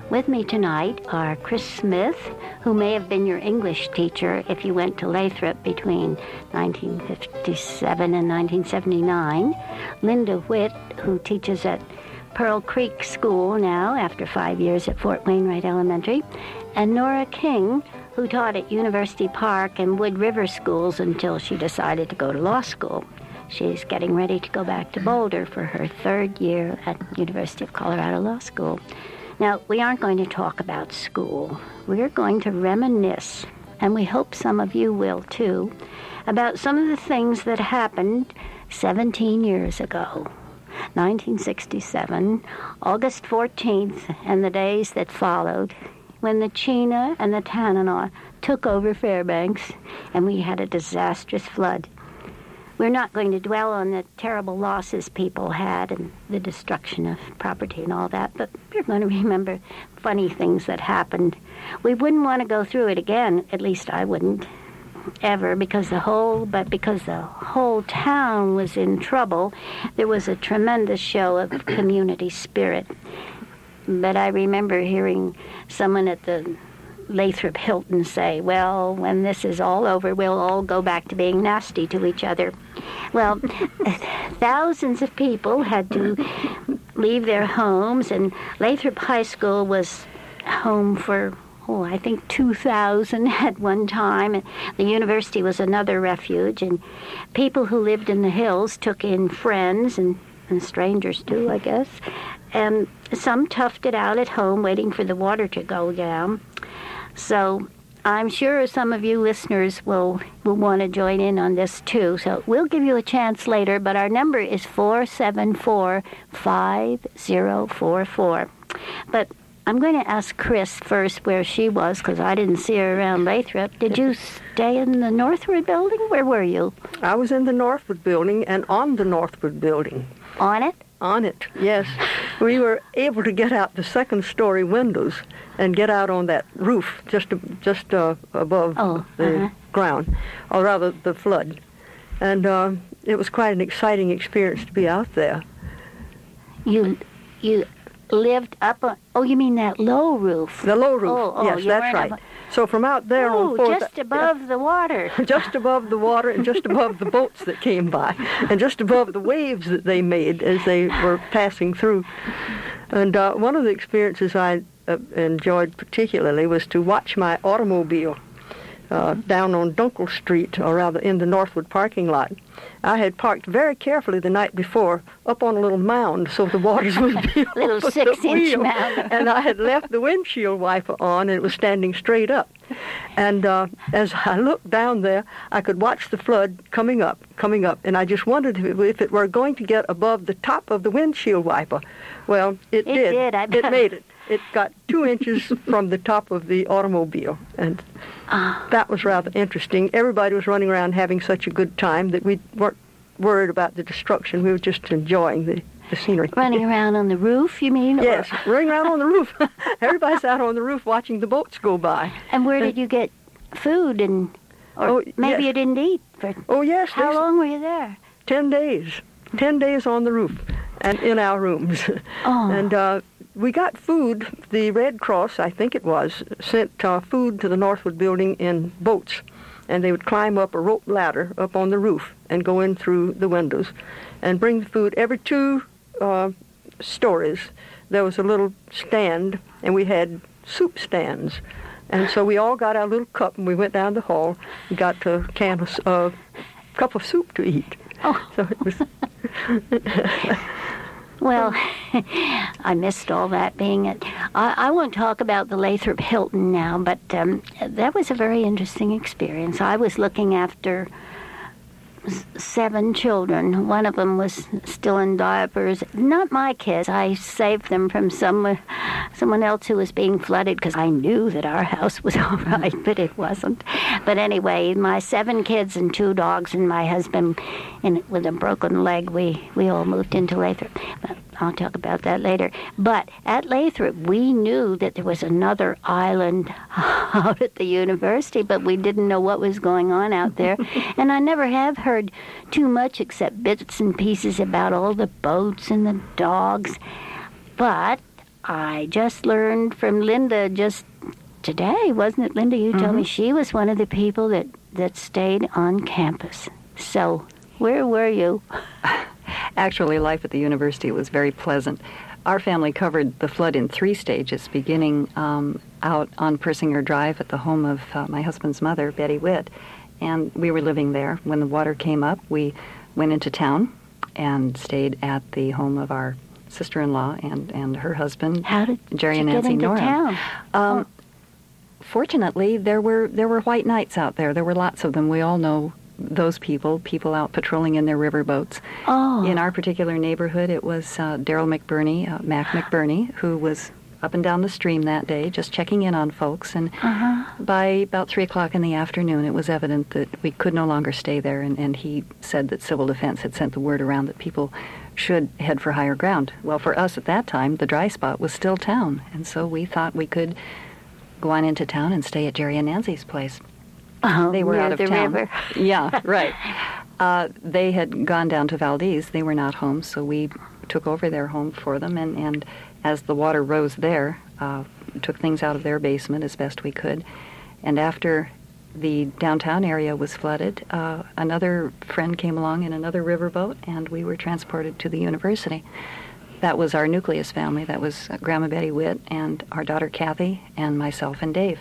With me tonight are Chris Smith, who may have been your English teacher if you went to Lathrop between 1957 and 1979, Linda Witt, who teaches at Pearl Creek School now after 5 years at Fort Wainwright Elementary, and Nora King, who taught at University Park and Wood River schools until she decided to go to law school. She's getting ready to go back to Boulder for her third year at University of Colorado Law School. Now, we aren't going to talk about school. We're going to reminisce, and we hope some of you will too, about some of the things that happened 17 years ago, 1967, August 14th, and the days that followed, when the Chena and the Tanana took over Fairbanks, and we had a disastrous flood. We're not going to dwell on the terrible losses people had and the destruction of property and all that, but we're going to remember funny things that happened. We wouldn't want to go through it again, at least I wouldn't, ever, because the whole town was in trouble. There was a tremendous show of community spirit. But I remember hearing someone at the Lathrop Hilton say, well, when this is all over, we'll all go back to being nasty to each other. Well, thousands of people had to leave their homes, and Lathrop High School was home for, I think 2,000 at one time. And the university was another refuge, and people who lived in the hills took in friends and strangers too, I guess. And some toughed it out at home, waiting for the water to go down. So I'm sure some of you listeners will want to join in on this too. So we'll give you a chance later, but our number is 474-5044. But I'm going to ask Chris first where she was, because I didn't see her around Lathrop. Did you stay in the Northwood building? Where were you? I was in the Northwood building and on the Northwood building. On it? On it, yes. We were able to get out the second-story windows and get out on that roof just above the ground, or rather the flood. And it was quite an exciting experience to be out there. You lived up on, you mean that low roof? The low roof, yes, that's right. So from out there on Fourth... just above the water. Just above the water and just above the boats that came by, and just above the waves that they made as they were passing through. And one of the experiences I enjoyed particularly was to watch my automobile down on Dunkel Street, or rather in the Northwood parking lot. I had parked very carefully the night before up on a little mound so the waters would be little 6-inch mound. And I had left the windshield wiper on, and it was standing straight up. And as I looked down there, I could watch the flood coming up, and I just wondered if it were going to get above the top of the windshield wiper. Well, it did. It made it. It got 2 inches from the top of the automobile, and that was rather interesting. Everybody was running around having such a good time that we weren't worried about the destruction. We were just enjoying the scenery. Running around on the roof, you mean? Yes, running around on the roof. Everybody's out on the roof watching the boats go by. And where did you get food? Maybe you didn't eat? Yes. How long were you there? 10 days. 10 days on the roof and in our rooms. And we got food. The Red Cross, I think it was, sent food to the Northwood building in boats. And they would climb up a rope ladder up on the roof and go in through the windows and bring the food. Every 2 stories, there was a little stand, and we had soup stands. And so we all got our little cup, and we went down the hall and got a cup of soup to eat. So it was... Well, I missed all that being it. I won't talk about the Lathrop Hilton now, but that was a very interesting experience. I was looking after 7 children. One of them was still in diapers. Not my kids. I saved them from someone else who was being flooded, because I knew that our house was all right, but it wasn't. But anyway, my 7 kids and 2 dogs and my husband with a broken leg, we all moved into Lathrop. But I'll talk about that later. But at Lathrop, we knew that there was another island out at the university, but we didn't know what was going on out there. And I never have heard too much except bits and pieces about all the boats and the dogs. But I just learned from Linda just today, wasn't it, Linda? You told me she was one of the people that stayed on campus. So where were you? Actually, life at the university was very pleasant. Our family covered the flood in 3 stages, beginning out on Persinger Drive at the home of my husband's mother, Betty Witt. And we were living there. When the water came up, we went into town and stayed at the home of our sister-in-law and her husband, Jerry and Nancy Nora. Town? Fortunately, there were white knights out there. There were lots of them. We all know those people out patrolling in their riverboats. Oh. In our particular neighborhood, it was Daryl McBurney, Mac McBurney, who was up and down the stream that day, just checking in on folks. And by about 3 o'clock in the afternoon, it was evident that we could no longer stay there. And he said that Civil Defense had sent the word around that people should head for higher ground. Well, for us at that time, the dry spot was still town. And so we thought we could go on into town and stay at Jerry and Nancy's place. They were out of the town. River. Yeah, right. They had gone down to Valdez. They were not home, so we took over their home for them. And as the water rose there, took things out of their basement as best we could. And after the downtown area was flooded, another friend came along in another riverboat, and we were transported to the university. That was our nucleus family. That was Grandma Betty Witt and our daughter Kathy and myself and Dave.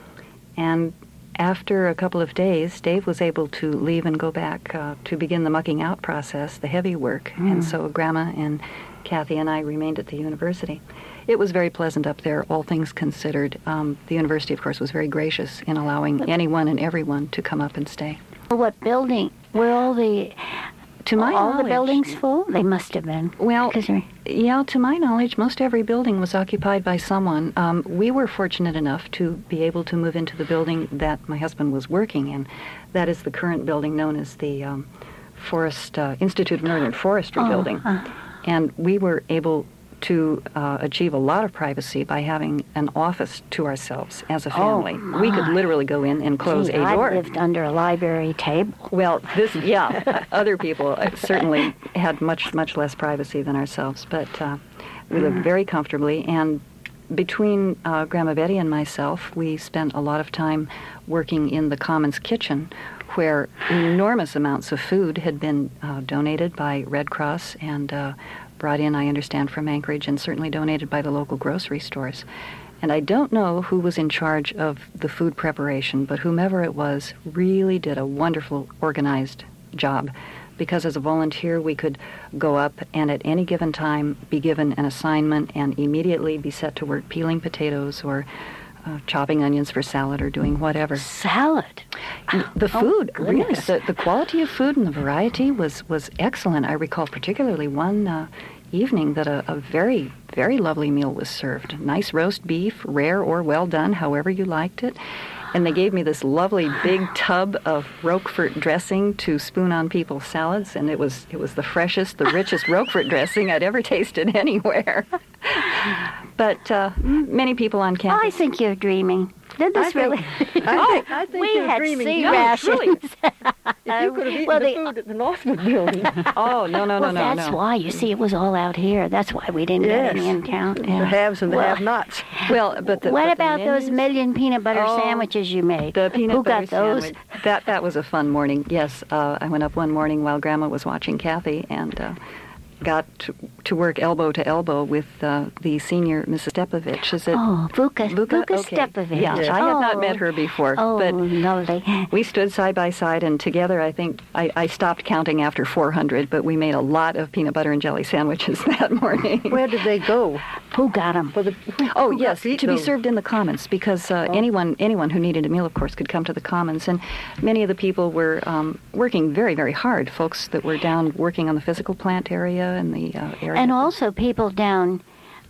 And after a couple of days, Dave was able to leave and go back to begin the mucking out process, the heavy work. And so Grandma and Kathy and I remained at the university. It was very pleasant up there, all things considered. The university, of course, was very gracious in allowing anyone and everyone to come up and stay. What building? Were all the... To my all knowledge, the buildings full? They must have been. Well, yeah, to my knowledge, most every building was occupied by someone. We were fortunate enough to be able to move into the building that my husband was working in. That is the current building known as the Forest Institute of Northern Forestry building. And we were able to achieve a lot of privacy by having an office to ourselves as a family. We could literally go in and close a door. I lived under a library table. Well, other people certainly had much less privacy than ourselves, but we lived very comfortably. And between Grandma Betty and myself, we spent a lot of time working in the Commons kitchen, where enormous amounts of food had been donated by Red Cross and brought in, I understand, from Anchorage, and certainly donated by the local grocery stores. And I don't know who was in charge of the food preparation, but whomever it was really did a wonderful, organized job, because as a volunteer, we could go up and at any given time be given an assignment and immediately be set to work peeling potatoes or chopping onions for salad or doing whatever. Salad? The food, really. Goodness. The quality of food and the variety was excellent. I recall particularly one evening that a very, very lovely meal was served. Nice roast beef, rare or well done, however you liked it. And they gave me this lovely big tub of Roquefort dressing to spoon on people's salads, and it was the freshest, the richest Roquefort dressing I'd ever tasted anywhere. But many people on campus... I think you're dreaming. Did this really? I think we you're had dreaming. sea No, rations. really. If you could have eaten the food at the Northwood building. Oh, no. That's why. You see, it was all out here. That's why we didn't get any in town. The haves and the have-nots. Well, but what about those million peanut butter sandwiches you made? The peanut Who butter got those? sandwich. That was a fun morning. Yes, I went up one morning while Grandma was watching Kathy and got to work elbow to elbow with the senior Mrs. Stepovich. Is it? Oh, Vuka Okay. Stepovich. Yeah, I had not met her before. Oh, but lovely. we stood side by side, and together I think I stopped counting after 400, but we made a lot of peanut butter and jelly sandwiches that morning. Where did they go? Who got them? Yes, to be served in the Commons, because anyone who needed a meal, of course, could come to the Commons. And many of the people were working very, very hard, folks that were down working on the physical plant area and the area. And also people down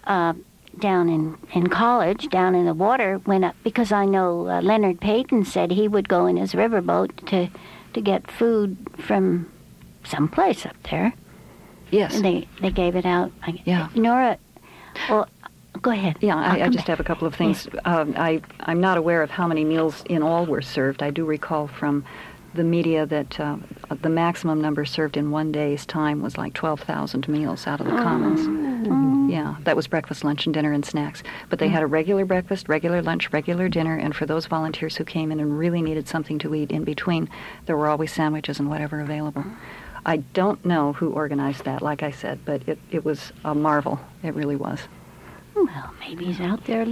in college, down in the water, went up, because I know Leonard Payton said he would go in his riverboat to get food from someplace up there. Yes. And they gave it out. Yeah. Nora, well, go ahead. Yeah, I just have a couple of things. Yes. I'm not aware of how many meals in all were served. I do recall from the media that the maximum number served in one day's time was like 12,000 meals out of the Commons. Yeah, that was breakfast, lunch, and dinner and snacks. But they had a regular breakfast, regular lunch, regular dinner, and for those volunteers who came in and really needed something to eat in between, there were always sandwiches and whatever available. I don't know who organized that, like I said, but it was a marvel. It really was. Well, maybe he's out there.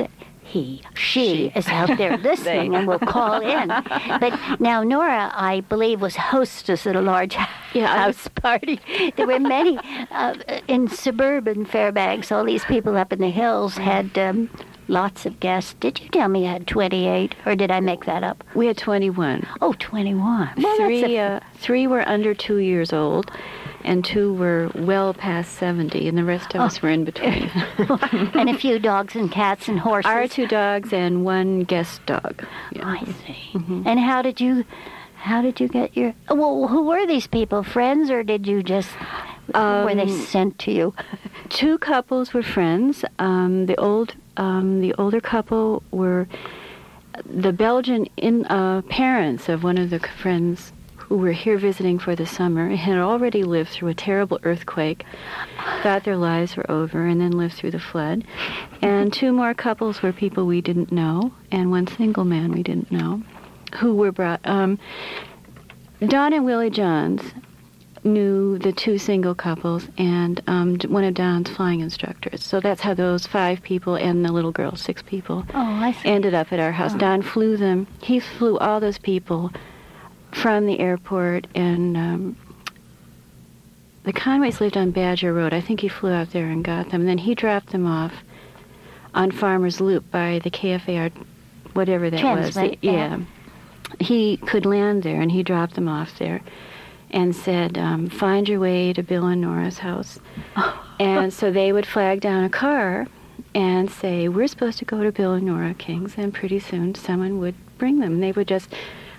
She is out there listening and will call in. But now Nora, I believe, was hostess at a large house party. There were many in suburban Fairbanks. All these people up in the hills had lots of guests. Did you tell me you had 28, or did I make that up? We had 21. Oh, 21. Well, three were under 2 years old, and 2 were well past 70, and the rest of us were in between. And a few dogs and cats and horses. Our 2 dogs and 1 guest dog. Yeah. I see. Mm-hmm. And how did you get your... Well, who were these people? Friends, or did you just... were they sent to you? 2 couples were friends. The older couple were the Belgian parents of one of the friends who were here visiting for the summer, had already lived through a terrible earthquake, thought their lives were over, and then lived through the flood. And 2 more couples were people we didn't know, and 1 single man we didn't know, who were brought... Don and Willie Johns knew the 2 single couples and one of Don's flying instructors. So that's how those 5 people and the little girl, 6 people, ended up at our house. Don flew them. He flew all those people from the airport, and the Conways lived on Badger Road. I think he flew out there and got them. And then he dropped them off on Farmer's Loop by the KFAR, whatever that was. Yeah. He could land there, and he dropped them off there and said, find your way to Bill and Nora's house. And so they would flag down a car and say, we're supposed to go to Bill and Nora King's, and pretty soon someone would bring them. And they would just...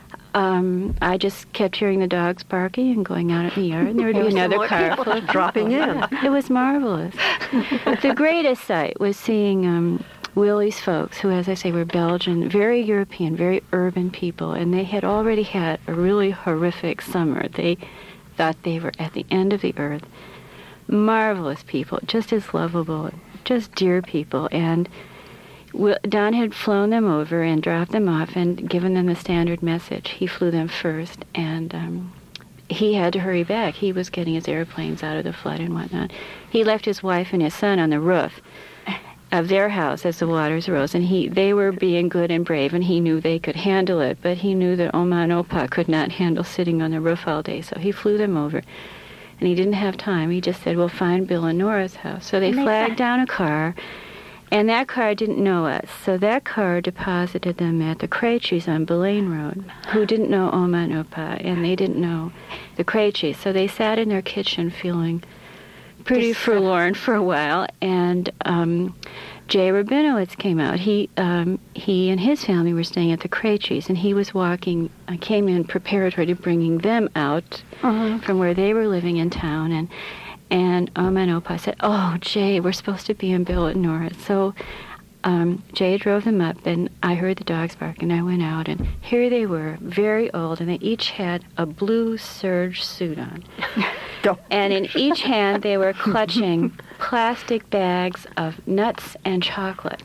I just kept hearing the dogs barking and going out in the yard, and there would be another car dropping in. It was marvelous. The greatest sight was seeing Willie's folks, who, as I say, were Belgian, very European, very urban people, and they had already had a really horrific summer. They thought they were at the end of the earth. Marvelous people, just as lovable, just dear people, and Don had flown them over and dropped them off and given them the standard message. He flew them first, and he had to hurry back. He was getting his airplanes out of the flood and whatnot. He left his wife and his son on the roof of their house as the waters rose, and they were being good and brave, and he knew they could handle it, but he knew that Oma and Opa could not handle sitting on the roof all day, so he flew them over. And he didn't have time. He just said, well, find Bill and Nora's house. So they flagged down a car, and that car didn't know us. So that car deposited them at the Krejcis on Belaine Road, who didn't know Oma and Opa, and they didn't know the Krejcis. So they sat in their kitchen feeling pretty forlorn for a while, and Jay Rabinowitz came out. He and his family were staying at the Krejcis, and he was came in preparatory to bringing them out from where they were living in town, and Oma and Opa said, oh, Jay, we're supposed to be in Bill and Nora. So Jay drove them up, and I heard the dogs bark, and I went out, and here they were, very old, and they each had a blue serge suit on. And in each hand, they were clutching plastic bags of nuts and chocolate.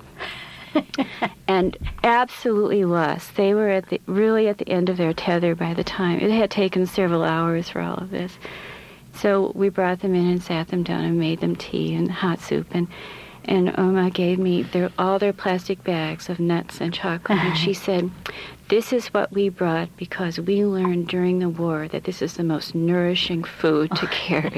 And absolutely lost. They were really at the end of their tether by the time. It had taken several hours for all of this. So we brought them in and sat them down and made them tea and hot soup. And Oma gave me all their plastic bags of nuts and chocolate. And she said, this is what we brought because we learned during the war that this is the most nourishing food to carry.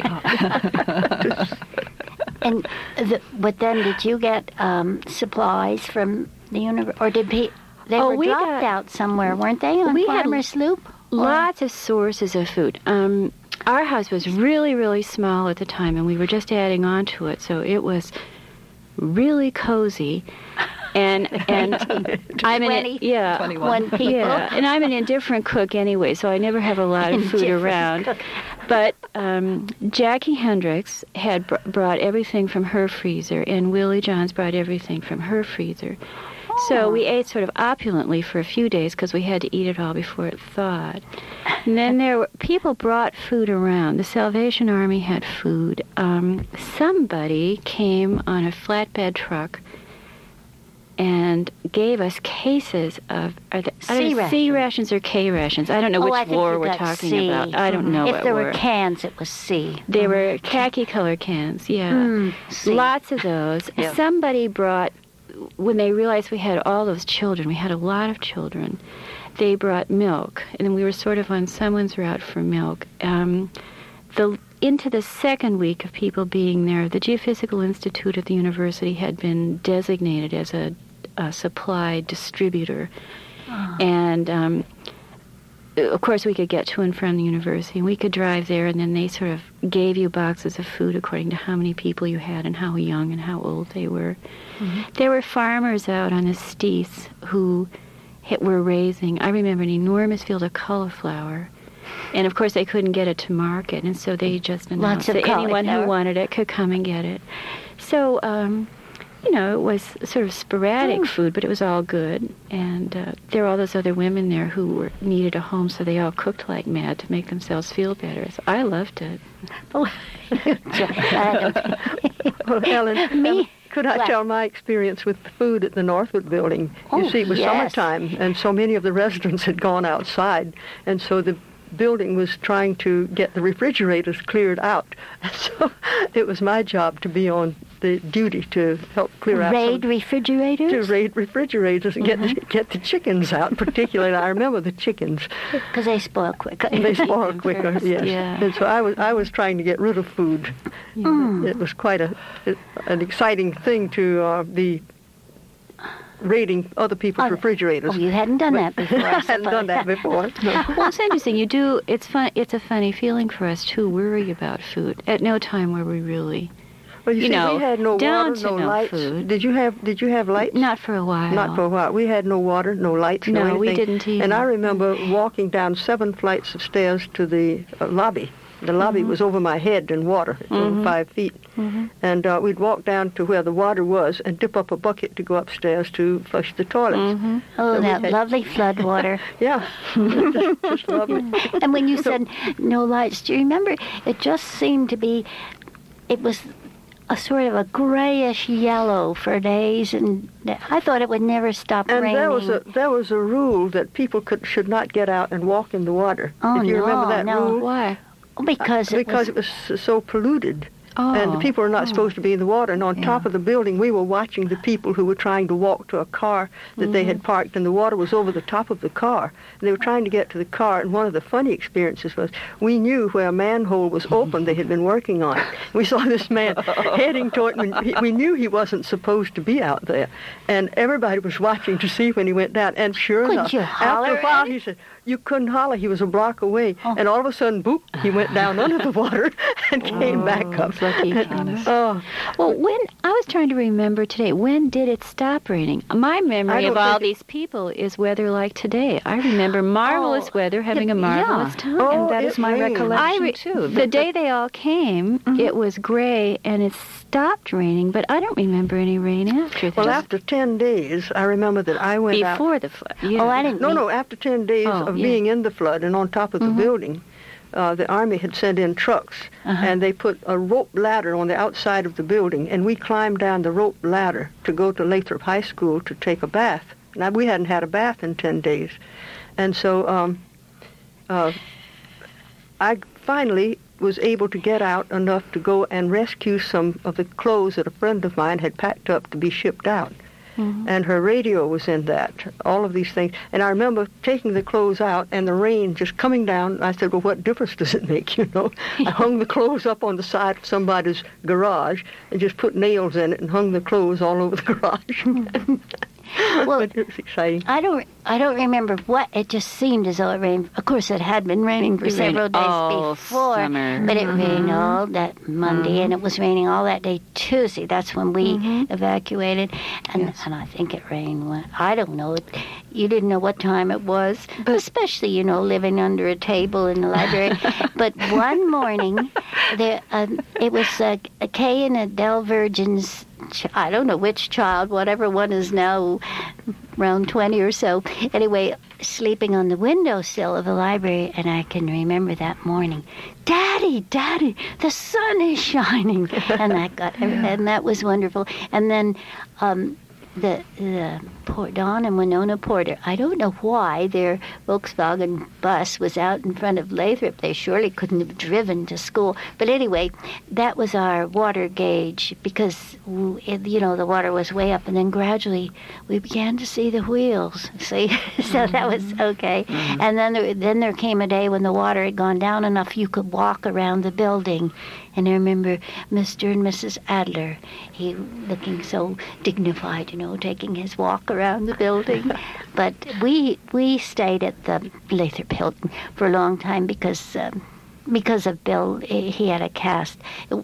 But then did you get supplies from the university? Or did they were dropped out somewhere, weren't they, on Farmer's Loop? Lots of sources of food. Our house was really, really small at the time, and we were just adding on to it, so it was really cozy. And I'm 21 people. Yeah, and I'm an indifferent cook anyway, so I never have a lot of food around. But Jackie Hendricks had brought everything from her freezer, and Willie Johns brought everything from her freezer. So we ate sort of opulently for a few days because we had to eat it all before it thawed. And then people brought food around. The Salvation Army had food. Somebody came on a flatbed truck and gave us cases of C rations or K rations. I don't know which war we're talking about. I don't know. If there were cans, it was C. They were khaki color cans. Yeah, lots of those. Yeah. Somebody brought. When they realized we had all those children, we had a lot of children, they brought milk, and we were sort of on someone's route for milk. Into the second week of people being there, the Geophysical Institute at the university had been designated as a supply distributor. And of course we could get to and from the university, and we could drive there, and then they sort of gave you boxes of food according to how many people you had and how young and how old they were. There were farmers out on the Stees who were raising, I remember, an enormous field of cauliflower. And of course they couldn't get it to market, and so they just announced that anyone who wanted it could come and get it. So, it was sort of sporadic food, but it was all good. And there were all those other women there who needed a home, so they all cooked like mad to make themselves feel better. So I loved it. Well, Ellen, could I tell my experience with the food at the Northwood Building? You see, it was summertime, and so many of the residents had gone outside, and so the building was trying to get the refrigerators cleared out. So it was my job to be on the duty to help clear out. Refrigerators? To raid refrigerators and get the chickens out. Particularly, I remember the chickens because they spoil quicker. They spoil quicker, yes. Yeah. And so I was trying to get rid of food. It was quite an exciting thing to be raiding other people's refrigerators. Oh, you hadn't done that before. I hadn't done that before. No. Well, it's interesting. It's fun. It's a funny feeling for us to worry about food. At no time were we really. Well, you see, we had no down water, to no lights. Food. Did you have lights? Not for a while. Not for a while. We had no water, no lights, no anything. We didn't either. And I remember walking down 7 flights of stairs to the lobby. The lobby was over my head in water, over 5 feet. And we'd walk down to where the water was and dip up a bucket to go upstairs to flush the toilets. Oh, so that lovely flood water. Yeah, just lovely. And when you said no lights, do you remember? It just seemed to be, it was a sort of a grayish yellow for days, and I thought it would never stop raining. And there was a rule that people should not get out and walk in the water. Oh, Did you remember that rule? Why? Because it was so polluted. And the people are not supposed to be in the water. And on top of the building, we were watching the people who were trying to walk to a car that they had parked, and the water was over the top of the car. And they were trying to get to the car, and one of the funny experiences was we knew where a manhole was open they had been working on. We saw this man heading toward it. We knew he wasn't supposed to be out there. And everybody was watching to see when he went down. And sure enough, after a while, he said, you couldn't holler. He was a block away. And all of a sudden, boop, he went down under the water and came back up. Well, when I was trying to remember today, when did it stop raining? My memory of all these people is weather like today. I remember marvelous weather, having a marvelous time. And that is my recollection, too. The day they all came, it was gray, and it stopped raining, but I don't remember any rain after that. Well, after 10 days, I remember that I went out. Before the flood. Yeah. Oh, I didn't. No, after 10 days of being in the flood and on top of the building, the Army had sent in trucks, and they put a rope ladder on the outside of the building, and we climbed down the rope ladder to go to Lathrop High School to take a bath. Now, we hadn't had a bath in 10 days. And so I finally was able to get out enough to go and rescue some of the clothes that a friend of mine had packed up to be shipped out. And her radio was in that, all of these things. And I remember taking the clothes out and the rain just coming down. I said, well, what difference does it make, you know? I hung the clothes up on the side of somebody's garage and just put nails in it and hung the clothes all over the garage. Well, it was exciting. I don't I don't remember what. It just seemed as though it rained. Of course, it had been raining for several days before, summer. but it rained all that Monday, and it was raining all that day Tuesday. That's when we evacuated, and I think it rained. I don't know. You didn't know what time it was, but especially living under a table in the library. But one morning, it was Kay and Adele Virgin's. I don't know which child, whatever one is now, around 20 or so. Anyway, sleeping on the windowsill of the library, and I can remember that morning, Daddy, the sun is shining, and that was wonderful. And then the Don and Winona Porter, I don't know why their Volkswagen bus was out in front of Lathrop. They surely couldn't have driven to school. But anyway, that was our water gauge, because, the water was way up, and then gradually we began to see the wheels. See? So that was okay. And then there came a day when the water had gone down enough you could walk around the building. And I remember Mr. and Mrs. Adler, he looking so dignified, taking his walk around the building. But we stayed at the Lathrop Hilton for a long time because of Bill. He had a cast,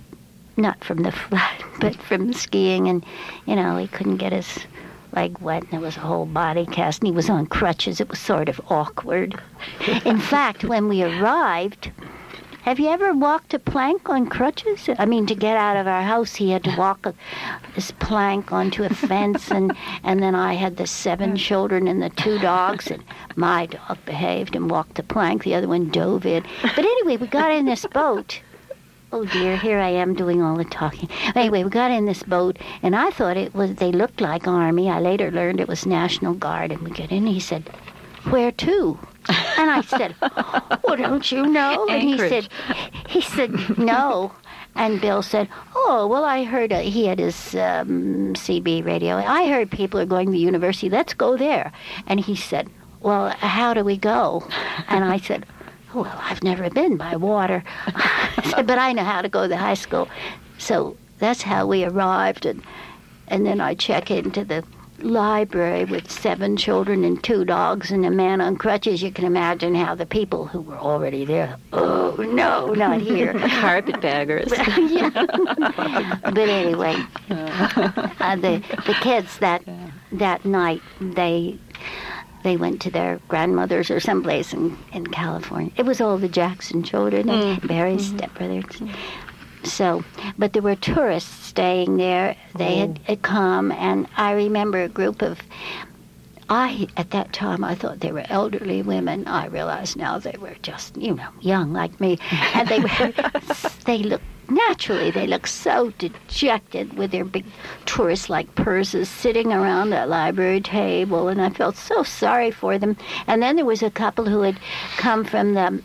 not from the flood, but from skiing, and he couldn't get his leg wet, and it was a whole body cast, and he was on crutches. It was sort of awkward. In fact, when we arrived. Have you ever walked a plank on crutches? I mean, to get out of our house, he had to walk this plank onto a fence, and then I had the 7 children and the 2 dogs, and my dog behaved and walked the plank. The other one dove in. But anyway, we got in this boat. Oh, dear, here I am doing all the talking. Anyway, we got in this boat, and I thought they looked like Army. I later learned it was National Guard, and we get in, and he said, "Where to?" And I said, "Well, don't you know?" And he said, "No." And Bill said, "Oh, well, I heard," he had his CB radio, "I heard people are going to the university. Let's go there." And he said, "Well, how do we go?" And I said, "Well, I've never been by water." I said, "But I know how to go to the high school." So that's how we arrived. And then I check into the library with 7 children and 2 dogs and a man on crutches. You can imagine how the people who were already there, "Oh, no, not here." Carpetbaggers. Yeah. But anyway, the kids that night, they went to their grandmothers or someplace in California. It was all the Jackson children and Barry's stepbrothers. So, but there were tourists staying there. They had come, and I remember a group of, at that time, I thought they were elderly women. I realize now they were just, young like me. And they looked so dejected with their big tourist-like purses sitting around that library table, and I felt so sorry for them. And then there was a couple who had come from the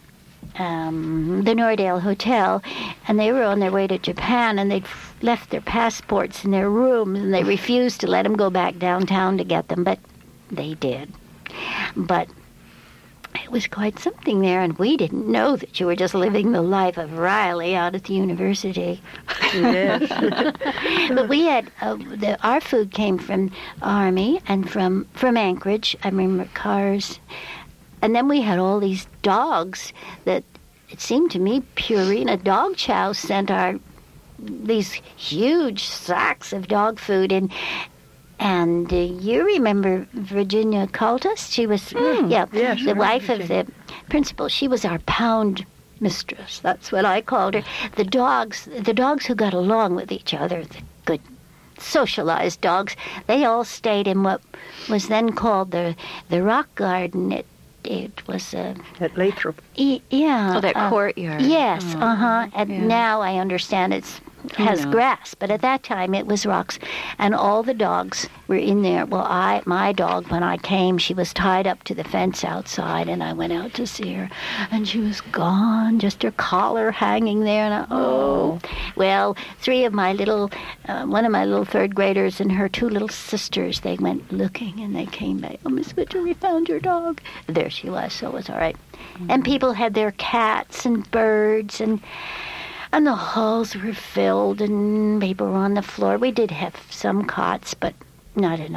Nordale Hotel, and they were on their way to Japan, and they'd left their passports in their rooms, and they refused to let them go back downtown to get them, but they did. But it was quite something there, and we didn't know that you were just living the life of Riley out at the university. Yes. But we had, our food came from Army and from Anchorage. I remember cars. And then we had all these dogs that, it seemed to me, Purina Dog Chow sent these huge sacks of dog food in. And you remember Virginia Cultus? She was, the wife of the principal. She was our pound mistress. That's what I called her. The dogs who got along with each other, the good socialized dogs, they all stayed in what was then called the Rock Garden. It was at Lathrop. Yeah. Oh, that courtyard. Yes. And now I understand it's has grass, but at that time it was rocks, and all the dogs were in there. Well, my dog, when I came, she was tied up to the fence outside, and I went out to see her, and she was gone, just her collar hanging there. And well, 3 of my little, one of my little 3rd graders and her 2 little sisters, they went looking, and they came back. "Oh, Miss Mitchell, we found your dog." There she was, so it was all right. And people had their cats and birds, and the halls were filled, and people were on the floor. We did have some cots, but not enough, so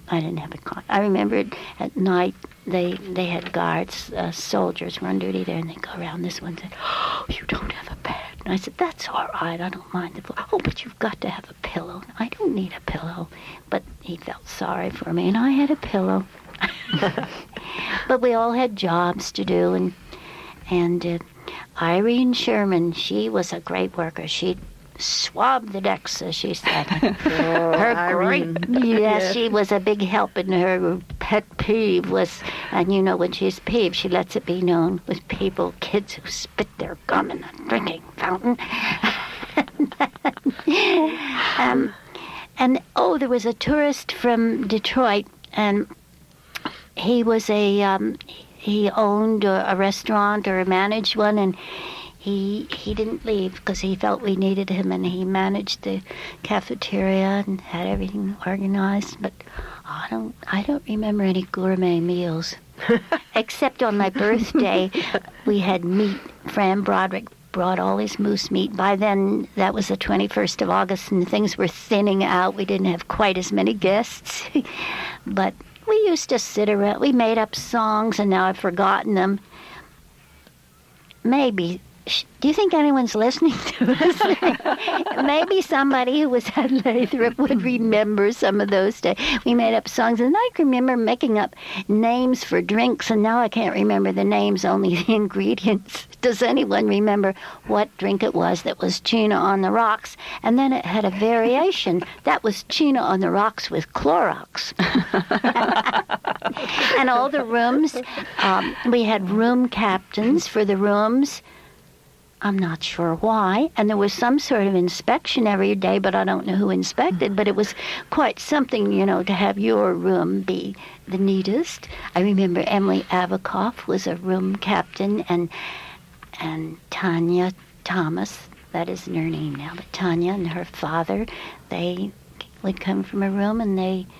I didn't have a car. I remember at night they had guards, soldiers were on duty there, and they'd go around. This one said, "Oh, you don't have a bed." And I said, "That's all right. I don't mind the floor." "Oh, but you've got to have a pillow." "I don't need a pillow." But he felt sorry for me, and I had a pillow. But we all had jobs to do, and Irene Sherman, she was a great worker. She'd swab the decks, as she said. Yes, she was a big help, and her pet peeve was, and you know when she's peeved, she lets it be known, with people, kids who spit their gum in the drinking fountain. There was a tourist from Detroit, and he was he owned a restaurant or managed one, and he didn't leave because he felt we needed him, and he managed the cafeteria and had everything organized. But I don't remember any gourmet meals, except on my birthday we had meat. Fran Broderick brought all his moose meat. By then, that was the 21st of August, and things were thinning out. We didn't have quite as many guests, but we used to sit around. We made up songs, and now I've forgotten them. Maybe. Do you think anyone's listening to us? Maybe somebody who was at Lathrop would remember some of those days. We made up songs, and I can remember making up names for drinks, and now I can't remember the names, only the ingredients. Does anyone remember what drink it was that was China on the Rocks? And then it had a variation. That was China on the Rocks with Clorox. And all the rooms, we had room captains for the rooms. I'm not sure why. And there was some sort of inspection every day, but I don't know who inspected. But it was quite something, to have your room be the neatest. I remember Emily Avikoff was a room captain, and Tanya Thomas, that isn't her name now, but Tanya and her father, they would come from a room, and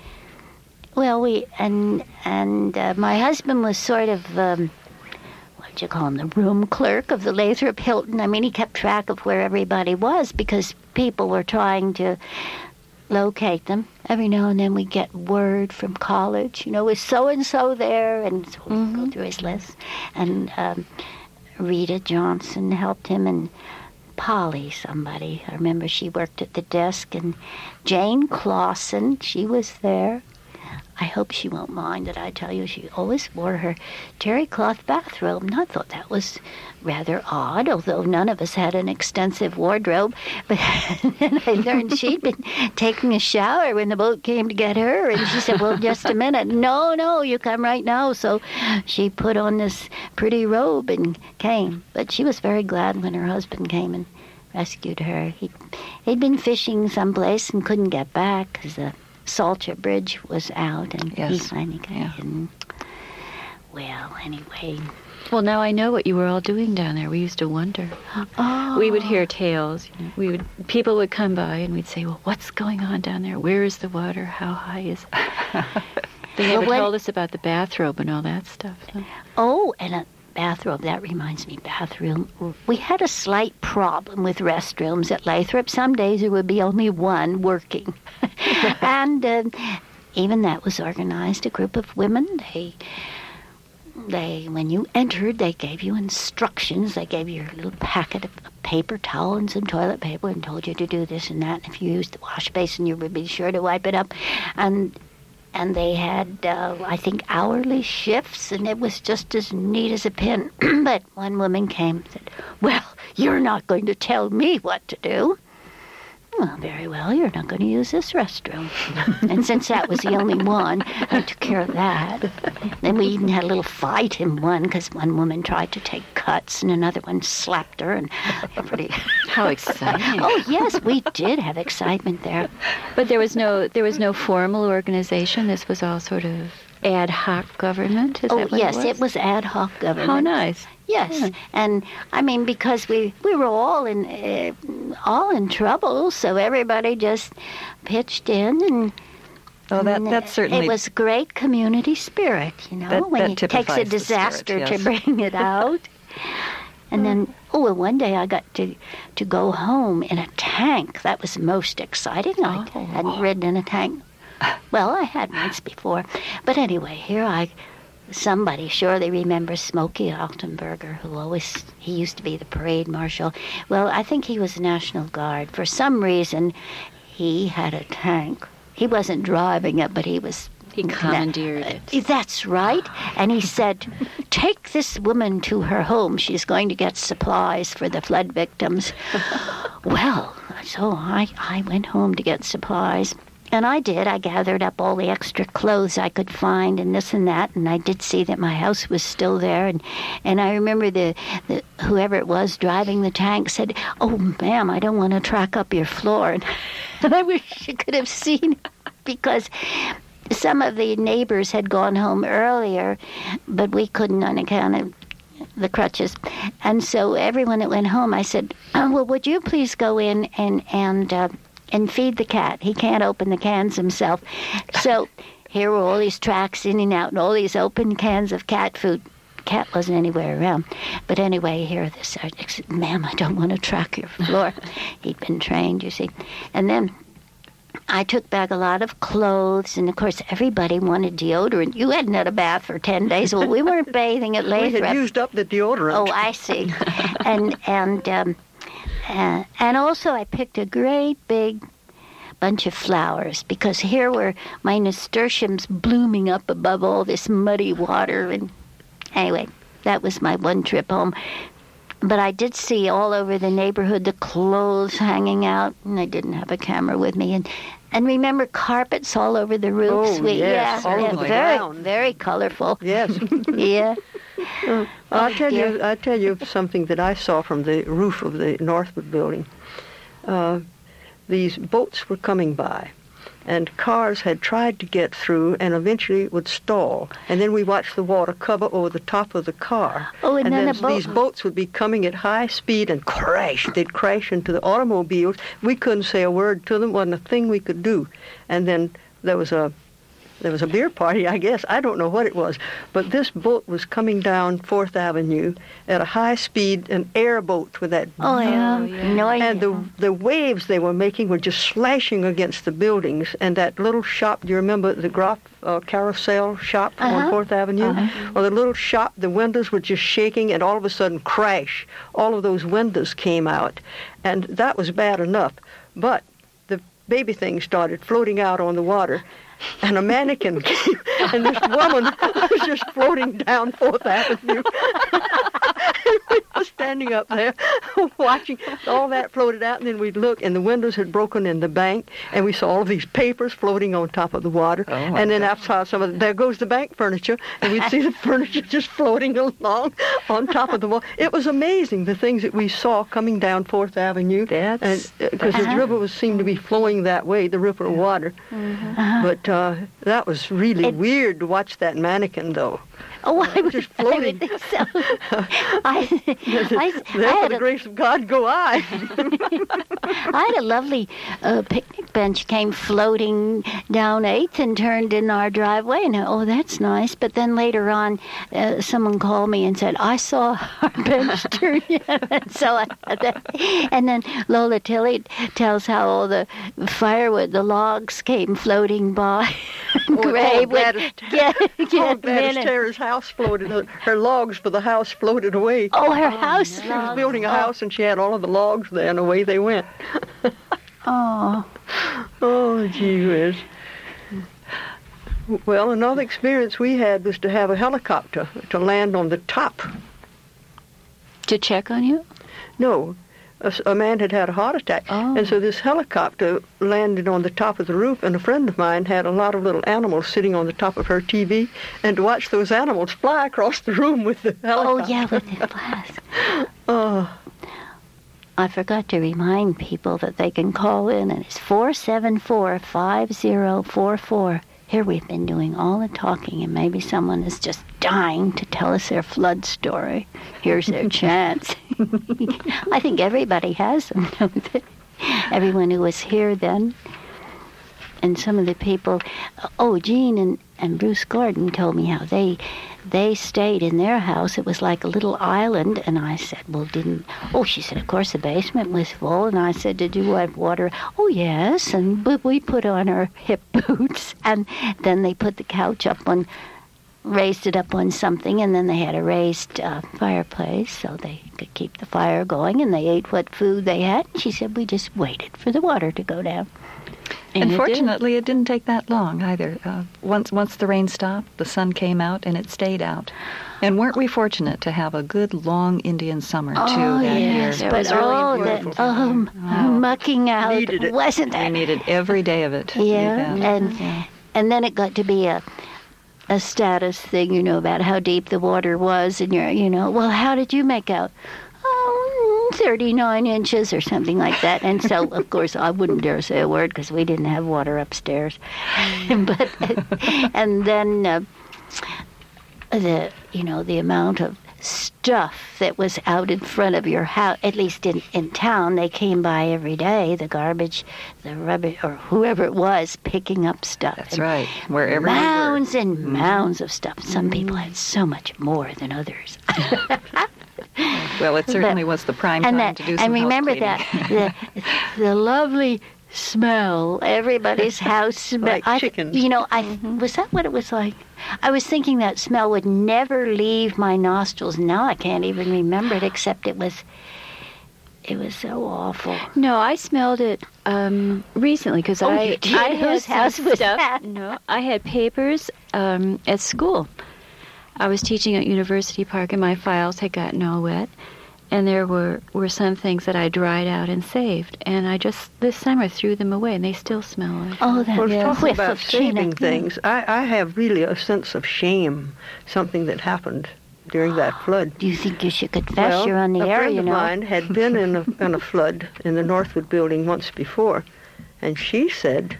my husband was sort of, you call him, the room clerk of the Lathrop Hilton. I mean, he kept track of where everybody was because people were trying to locate them. Every now and then we get word from college, was so-and-so there, and so we'd go through his list. And Rita Johnson helped him, and Polly, somebody. I remember she worked at the desk, and Jane Clausen, she was there. I hope she won't mind that I tell you she always wore her terry cloth bathrobe, and I thought that was rather odd, although none of us had an extensive wardrobe. But then I learned she'd been taking a shower when the boat came to get her, and she said, "Well, just a minute." "No, you come right now." So she put on this pretty robe and came. But she was very glad when her husband came and rescued her. He'd been fishing someplace and couldn't get back because the Salter Bridge was out, and he finally got in. Well, anyway. Well, now I know what you were all doing down there. We used to wonder. Oh. We would hear tales. People would come by, and we'd say, "Well, what's going on down there? Where is the water? How high is it?" They never told us about the bathrobe and all that stuff. So. Oh, and a bathrobe. That reminds me, bathroom. We had a slight problem with restrooms at Lathrop. Some days there would be only one working. And even that was organized. A group of women, they when you entered, they gave you instructions. They gave you a little packet of paper towel and some toilet paper and told you to do this and that. And if you used the wash basin, you would be sure to wipe it up. And they had, I think, hourly shifts, and it was just as neat as a pin. But one woman came and said, "Well, you're not going to tell me what to do." "Well, very well, you're not going to use this restroom." And since that was the only one, I took care of that. Then we even had a little fight in one because one woman tried to take cuts and another one slapped her. And How exciting! Oh yes, we did have excitement there. But there was no formal organization. This was all sort of ad hoc government. Is that what yes, it was? Ad hoc government. How nice. Yes, Yeah. And I mean because we were all in trouble, so everybody just pitched in, and that's certainly... It was great community spirit, when it takes a disaster the spirit, to bring it out. And then, one day I got to go home in a tank. That was most exciting. I hadn't ridden in a tank Well, I had once before. But anyway, somebody surely remembers Smokey Altenberger, he used to be the parade marshal. Well, I think he was National Guard. For some reason, he had a tank. He wasn't driving it, but he commandeered it. That's right. And he said, take this woman to her home. She's going to get supplies for the flood victims. Well, so I went home to get supplies. And I did. I gathered up all the extra clothes I could find and this and that. And I did see that my house was still there. And I remember the whoever it was driving the tank said, oh, ma'am, I don't want to track up your floor. And I wish you could have seen it, because some of the neighbors had gone home earlier, but we couldn't on account of the crutches. And so everyone that went home, I said, well, would you please go in and feed the cat? He can't open the cans himself. So here were all these tracks in and out and all these open cans of cat food. Cat wasn't anywhere around. But anyway, here this I said, ma'am, I don't want to track your floor. He'd been trained, you see. And then I took back a lot of clothes, and of course everybody wanted deodorant. You hadn't had a bath for 10 days. Well, we weren't bathing at Lathrop. We had used up the deodorant. Oh, I see. And also I picked a great big bunch of flowers, because here were my nasturtiums blooming up above all this muddy water. And anyway, that was my one trip home. But I did see all over the neighborhood the clothes hanging out, and I didn't have a camera with me. And remember carpets all over the roofs? Oh, yes, all over the ground. Very colorful. Yes. Yeah. I'll tell you something that I saw from the roof of the Northwood building. These boats were coming by, and cars had tried to get through and eventually would stall. And then we watched the water cover over the top of the car. Oh, and then these boats would be coming at high speed and crash. They'd crash into the automobiles. We couldn't say a word to them. Wasn't a thing we could do. And then there was a beer party, I guess. I don't know what it was. But this boat was coming down 4th Avenue at a high speed, an airboat with that. Oh, yeah. And the waves they were making were just slashing against the buildings. And that little shop, do you remember the Groff carousel shop on 4th Avenue? Well, the little shop, the windows were just shaking, and all of a sudden, crash. All of those windows came out. And that was bad enough. But the baby thing started floating out on the water. And a mannequin came, and this woman was just floating down 4th Avenue. And we were standing up there watching all that floated out, and then we'd look, and the windows had broken in the bank, and we saw all of these papers floating on top of the water. And then I saw there goes the bank furniture, and we'd see the furniture just floating along on top of the wall. It was amazing, the things that we saw coming down 4th Avenue. Because the river seemed to be flowing that way, the river water. But that was really weird to watch that mannequin, though. Oh, I would floating. I would think so. For the grace of God go I. I had a lovely picnic bench came floating down 8th and turned in our driveway. And, oh, that's nice. But then later on, someone called me and said, I saw our bench turn in. And then Lola Tilley tells how all the firewood, the logs came floating by. Gray would get Sarah's house floated. Her logs for the house floated away. Oh, her house She was building a house, and she had all of the logs there, and away they went. Oh, gee whiz. Well, another experience we had was to have a helicopter to land on the top. To check on you? No. A man had had a heart attack, and so this helicopter landed on the top of the roof, and a friend of mine had a lot of little animals sitting on the top of her TV, and to watch those animals fly across the room with the helicopter. Oh, yeah, with the blast. I forgot to remind people that they can call in, and it's 474-5044. Here we've been doing all the talking, and maybe someone is just dying to tell us their flood story. Here's their chance. I think everybody has them, don't they? Everyone who was here then. And some of the people, Jean and Bruce Gordon told me how they stayed in their house. It was like a little island, and I said, well, she said, of course the basement was full, and I said, did you have water? Oh, yes, but we put on our hip boots, and then they put the couch raised it up on something, and then they had a raised fireplace so they could keep the fire going, and they ate what food they had. She said, we just waited for the water to go down. And fortunately, it didn't take that long either. Once the rain stopped, the sun came out, and it stayed out. And weren't we fortunate to have a good, long Indian summer, too, that year? But mucking out, wasn't it? We needed every day of it. Yeah, and then it got to be a status thing, about how deep the water was, and well, how did you make out? 39 inches or something like that. And so, of course, I wouldn't dare say a word because we didn't have water upstairs. And then the amount of stuff that was out in front of your house, at least in town, they came by every day, the garbage, the rubbish, or whoever it was, picking up stuff. That's right, wherever mounds and mounds of stuff. Some people had so much more than others. Well, it certainly was the prime time to do some And remember house-cleaning. the lovely smell, everybody's house smell. Like chickens. Was that what it was like? I was thinking that smell would never leave my nostrils. Now I can't even remember it, except it was so awful. No, I smelled it recently because I whose house was that? No, I had papers at school. I was teaching at University Park, and my files had gotten all wet. And there were some things that I dried out and saved. And I just, this summer, threw them away, and they still smell like talking about saving things, I have really a sense of shame, something that happened during that flood. Do you think you should confess? You're on the air, a friend of mine had been in a flood in the Northwood building once before, and she said,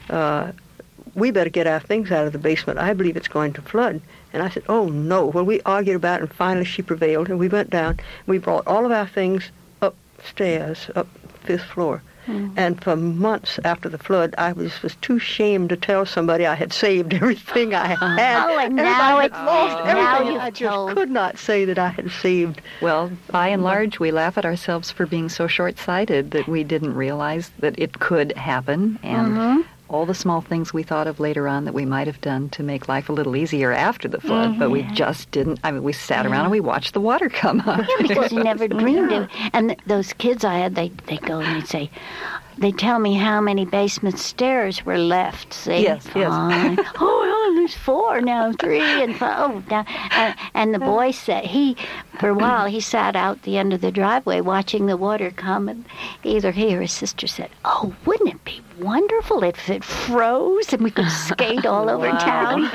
we better get our things out of the basement. I believe it's going to flood. And I said, oh, no. Well, we argued about it, and finally she prevailed, and we went down. We brought all of our things upstairs, up 5th floor. And for months after the flood, I was too ashamed to tell somebody I had saved everything I had. Oh, and now it's lost everything. I just told. could not say that I had saved. Well, by and large, we laugh at ourselves for being so short-sighted that we didn't realize that it could happen. And all the small things we thought of later on that we might have done to make life a little easier after the flood, but we just didn't. I mean, we sat around and we watched the water come up. Yeah, because you never dreamed of. And those kids I had, they go and they'd say, they'd tell me how many basement stairs were left. See? Yes. Oh, there's 4 now, 3 and 5. Oh, now, and the boy said for a while he sat out the end of the driveway watching the water come, and either he or his sister said, "Oh, wouldn't it be wonderful if it froze and we could skate all over town?"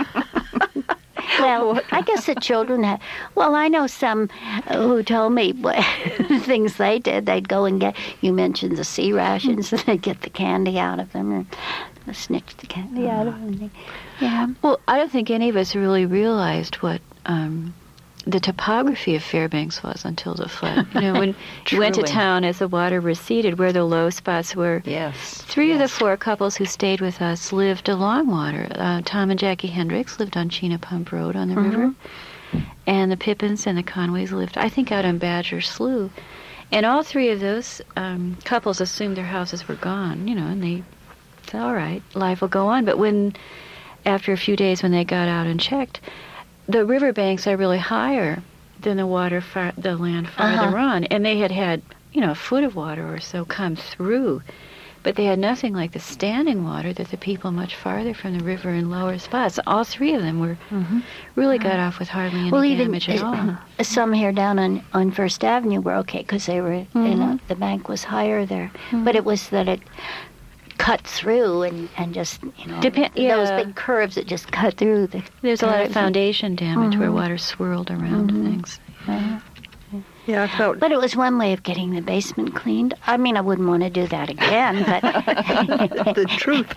Well, I guess the children had... Well, I know some who told me things they did. They'd go and get... You mentioned the sea rations, and they'd get the candy out of them, or snitch the candy out of them. Yeah. Well, I don't think any of us really realized what the topography of Fairbanks was until the flood. When we went to town as the water receded, where the low spots were. Yes. 3 of the 4 couples who stayed with us lived along water. Tom and Jackie Hendricks lived on Chena Pump Road on the river. And the Pippins and the Conways lived, I think, out on Badger Slough. And all 3 of those couples assumed their houses were gone, and they said, all right, life will go on. But after a few days when they got out and checked, the riverbanks are really higher than the land farther on. And they had a foot of water or so come through. But they had nothing like the standing water that the people much farther from the river in lower spots. All 3 of them were really got off with hardly any damage at all. Some here down on First Avenue were okay because they were, the bank was higher there. But it was that it cut through and just, those big curves that just cut through. There's a lot of foundation damage where water swirled around things. Yeah, I felt... But it was one way of getting the basement cleaned. I mean, I wouldn't want to do that again, but... The truth.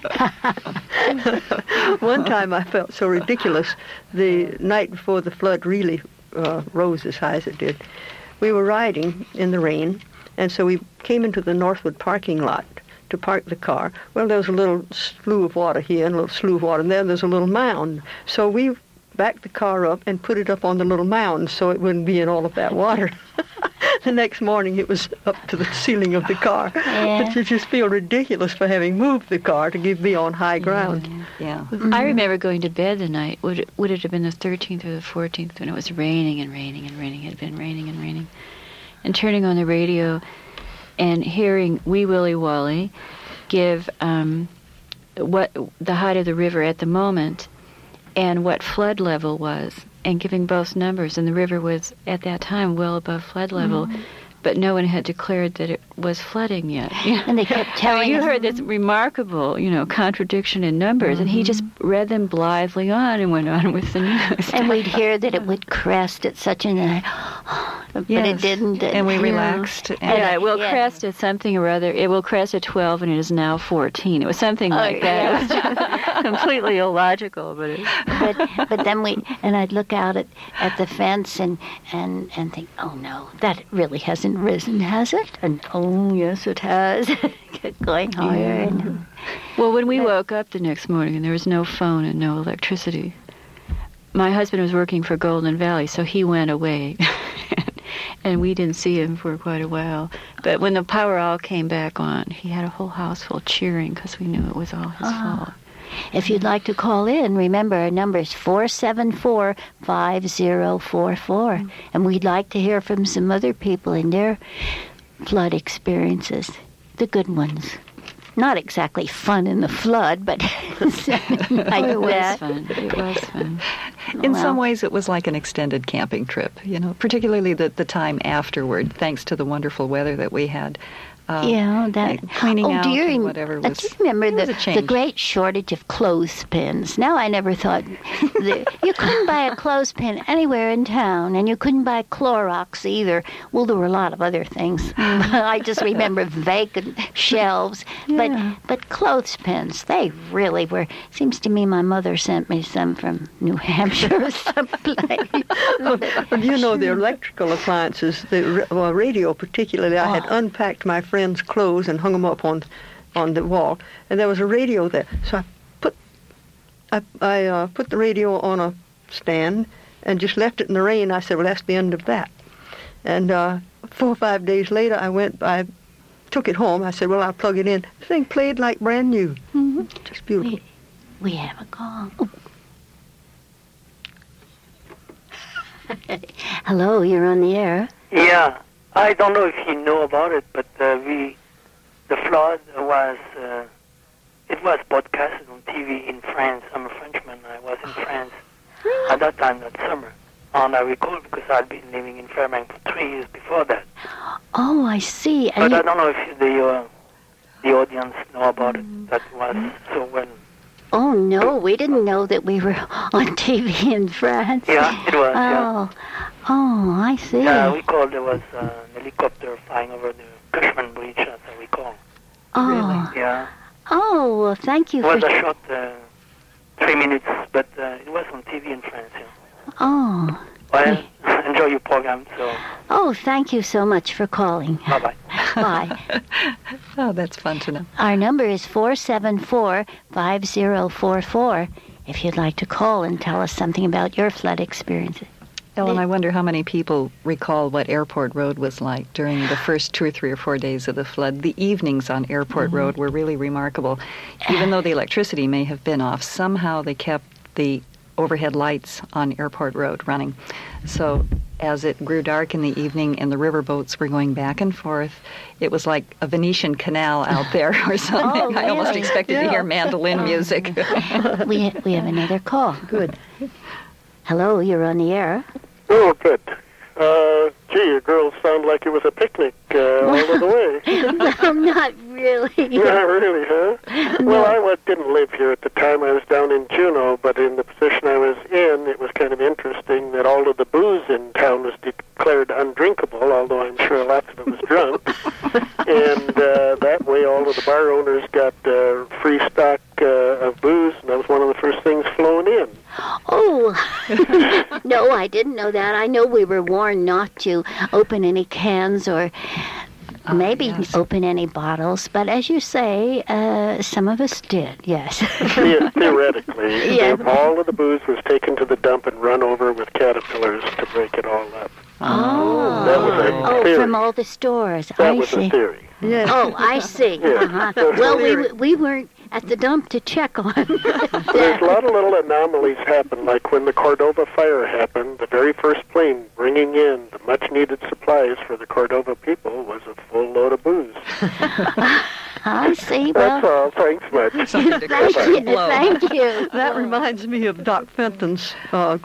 One time I felt so ridiculous the night before the flood really rose as high as it did. We were riding in the rain, and so we came into the Northwood parking lot to park the car. Well, there was a little slough of water here and a little slough of water, and there's a little mound. So we backed the car up and put it up on the little mound so it wouldn't be in all of that water. The next morning it was up to the ceiling of the car. Yeah. But you just feel ridiculous for having moved the car to be on high ground. Yeah. I remember going to bed the night, would it have been the 13th or the 14th, when it was raining and raining and raining. It had been raining and raining. And turning on the radio and hearing Wee Willie Wally give what the height of the river at the moment and what flood level was, and giving both numbers. And the river was, at that time, well above flood level. But no one had declared that it was flooding yet. And they kept telling you us, heard this remarkable, contradiction in numbers, and he just read them blithely on and went on with the news. and we'd hear that it would crest at such an but it didn't. And we relaxed. And it will Yeah. crest at something or other. It will crest at 12, and it is now 14. It was something like that. It was just completely illogical, but but then I'd look out at the fence and think, oh no, that really hasn't risen, has it? And oh yes, it has. Kept going higher. And, Well, when we woke up the next morning and there was no phone and no electricity, my husband was working for Golden Valley, so he went away. And we didn't see him for quite a while. But when the power all came back on, he had a whole house full cheering because we knew it was all his fault. if you'd like to call in, remember our number is 474-5044. And we'd like to hear from some other people in their flood experiences, the good ones. Not exactly fun in the flood, but something like It was that. fun. It was fun. In Well. some ways, it was like an extended camping trip, particularly the time afterward, thanks to the wonderful weather that we had. Cleaning out and whatever was. Do you remember it was a the change. great shortage of clothespins? Now, I never thought you couldn't buy a clothespin anywhere in town, and you couldn't buy Clorox either. Well, there were a lot of other things. I just remember vacant shelves, but clothespins, they really were. Seems to me my mother sent me some from New Hampshire or someplace. The electrical appliances, the radio particularly, I had unpacked my friend's clothes and hung them up on the wall, and there was a radio there. So I put the radio on a stand and just left it in the rain. I said, well, that's the end of that. And 4 or 5 days later, I took it home. I said, well, I'll plug it in. The thing played like brand new. Mm-hmm. Just beautiful. We have a call. Hello, you're on the air. Yeah, I don't know if you know about it, but the flood was broadcasted on TV in France. I'm a Frenchman. I was in France at that time, that summer. And I recall because I'd been living in Fairbanks for 3 years before that. Oh, I see. But I don't know if the audience know about it. That was so well. Oh, no, we didn't know that we were on TV in France. Yeah, it was, yeah. Oh, I see. We called, there was an helicopter flying over the Cushman Bridge, that's how we call. Oh. Yeah. Oh, well, thank you It was for... a short 3 minutes, but it was on TV in France, yeah. Oh. Well, enjoy your program, so... Oh, thank you so much for calling. Bye-bye. Bye. Oh, that's fun to know. Our number is 474-5044 if you'd like to call and tell us something about your flood experiences. Ellen, I wonder how many people recall what Airport Road was like during the first 2 or 3 or 4 days of the flood. The evenings on Airport Road were really remarkable. Even though the electricity may have been off, somehow they kept the overhead lights on Airport Road running. So as it grew dark in the evening and the river boats were going back and forth, it was like a Venetian canal out there or something. Oh, I almost really? expected to hear mandolin music. We have another call. Good. Hello, you're on the air. Oh, good. Gee, your girls sound like it was a picnic all of the way. No, not really. Not really, huh? Well, I didn't live here at the time. I was down in Juneau, but in the position I was in, it was kind of interesting that all of the booze in town was declared undrinkable, although I'm sure lots of it was drunk. And that way all of the bar owners got free stock of booze, and that was one of the first things flown in. Oh, no, I didn't know that. I know we were warned not to open any cans or maybe yes. open any bottles, but as you say, some of us did, yes. Theoretically, Yeah. all of the booze was taken to the dump and run over with caterpillars to break it all up. Oh, That was a theory. from all the stores. That I was see. a theory. Yes. Oh, I see. Yeah. Uh-huh. That's Well, a we weren't at the dump to check on There's that. a lot of little anomalies happen, like when the Cordova fire happened, the very first plane bringing in the much-needed supplies for the Cordova people was a full load of booze. I see. That's Well, all. Thanks much. Something to thank crush you. the blow. Thank you. That reminds me of Doc Fenton's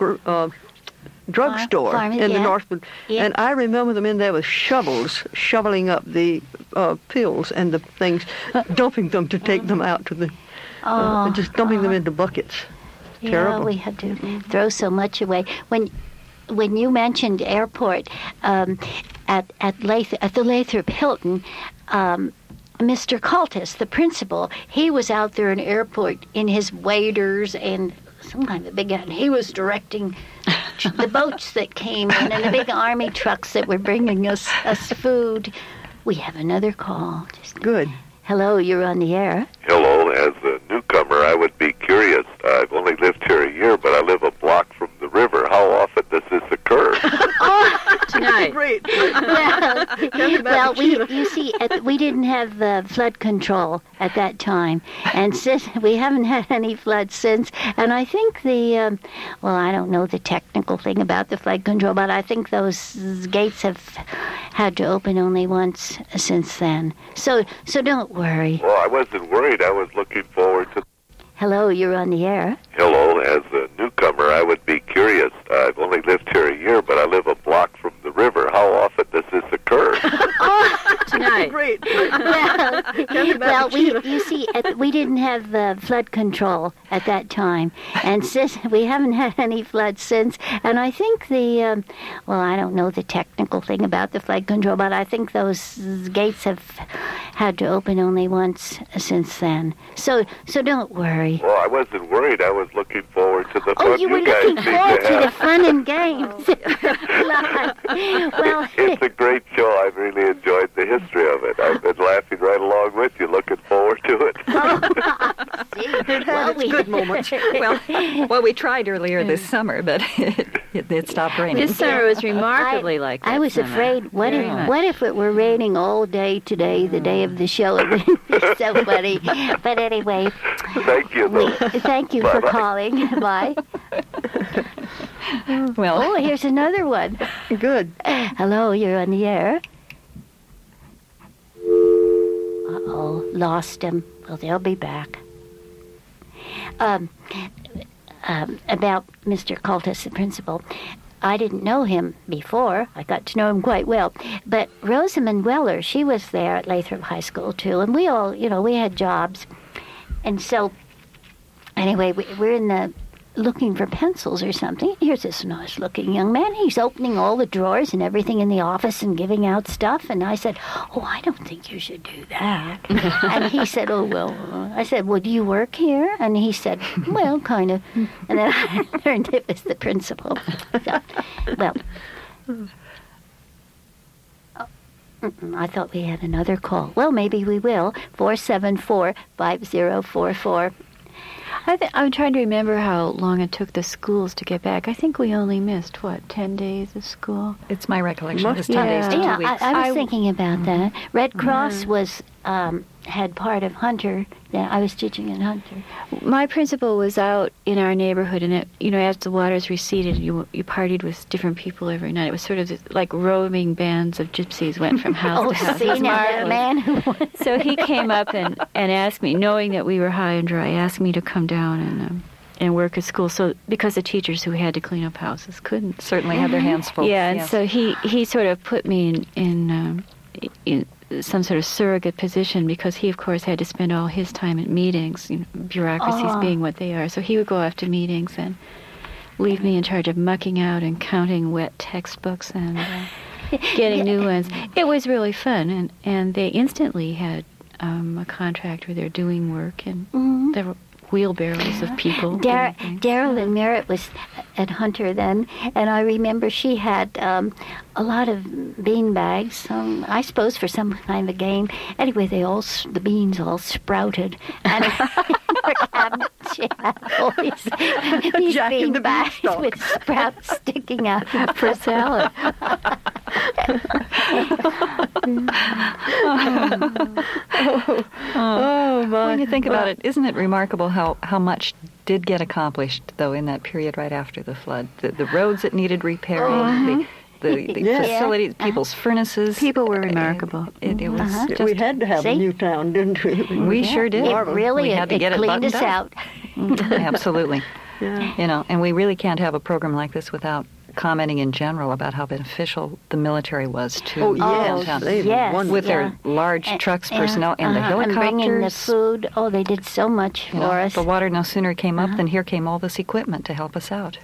drugstore Farm- in yeah. the Northwood. Yeah. And I remember them in there with shovels, shoveling up the pills and the things, dumping them to take them out to the, just dumping them into buckets. Yeah, Terrible. we had to throw so much away. When you mentioned airport at the Lathrop Hilton, Mr. Cultus, the principal, he was out there in airport in his waders and some kind of a big gun. He was directing the boats that came in and the big army trucks that were bringing us food. We have another call. Good. Hello, you're on the air. Hello, as a newcomer, I would be curious. I've only lived here a year, but I live a block from the river. How often does this occur? Tonight. Great. Well, you see, we didn't have flood control at that time, and since we haven't had any floods since. And I think I don't know the technical thing about the flood control, but I think those gates have had to open only once since then. So don't worry. Well, I wasn't worried. I was looking forward to... Hello, you're on the air. Hello, as a newcomer, I would be curious. I've only lived here a year, but I live a block from the river. How often does this occur? Tonight. Great. Well, you see, we didn't have flood control at that time, and since we haven't had any floods since. And I think I don't know the technical thing about the flood control, but I think those gates have had to open only once since then. So don't worry. Well, I wasn't worried. I was looking forward to the Oh, fun you were guys looking seem forward to the have. fun and games. Well, It's a great show. I've really enjoyed the history of it. I've been laughing right along with you, looking forward to it. It had its good moments. Well, we tried earlier this summer, but it stopped raining. This summer was remarkably like that I was summer. afraid, what Very much. if it were raining all day today, the day of the show? It wouldn't be so funny. But anyway, Thank you, though. thank you for Bye-bye. calling. Bye. Well, Oh, here's another one. Good. Hello, you're on the air. Uh-oh, lost him. Well, they'll be back. About Mr. Cultus, the principal. I didn't know him before. I got to know him quite well. But Rosamond Weller, she was there at Lathrop High School, too. And we all, we had jobs. And so, anyway, we're in the looking for pencils or something. Here's this nice-looking young man. He's opening all the drawers and everything in the office and giving out stuff. And I said, oh, I don't think you should do that. And he said, oh, well, I said, well, do you work here? And he said, well, kind of. And then I learned it was the principal. So, well, I thought we had another call. Well, maybe we will. 474-5044. I'm trying to remember how long it took the schools to get back. I think we only missed, 10 days of school? it's my recollection. It was 10 Yeah. days to 2 Yeah, weeks. I was thinking about that. Red Cross was had part of Hunter. That I was teaching in Hunter. My principal was out in our neighborhood, and as the waters receded, you partied with different people every night. It was sort of like roaming bands of gypsies went from house to house. It see was now that marvelous. man who was. So he came up and asked me, knowing that we were high and dry, asked me to come down and work at school. So because the teachers who had to clean up houses couldn't. Certainly had their hands full. Yeah, and yes. so he sort of put me in some sort of surrogate position because he, of course, had to spend all his time at meetings, bureaucracies being what they are. So he would go off to meetings and leave me in charge of mucking out and counting wet textbooks and getting new ones. It was really fun, and they instantly had a contract where they're doing work, and wheelbarrows of people. Daryl and Merritt was at Hunter then, and I remember she had a lot of bean bags, I suppose for some kind of a game. Anyway, the beans all sprouted, and in her cabinet she had all these bean bags with sprouts sticking out for salad. Oh my. When you think about it, isn't it remarkable how much did get accomplished, though, in that period right after the flood? The roads that needed repairing, the facilities, people's furnaces. People were remarkable. It was just, we had to have a new town, didn't we? We sure did. It really we had to get cleaned us out. Absolutely. Yeah. And we really can't have a program like this without commenting in general about how beneficial the military was to downtown. With their large trucks, personnel, and the helicopters. And bringing the food. Oh, they did so much for us. The water no sooner came up than here came all this equipment to help us out.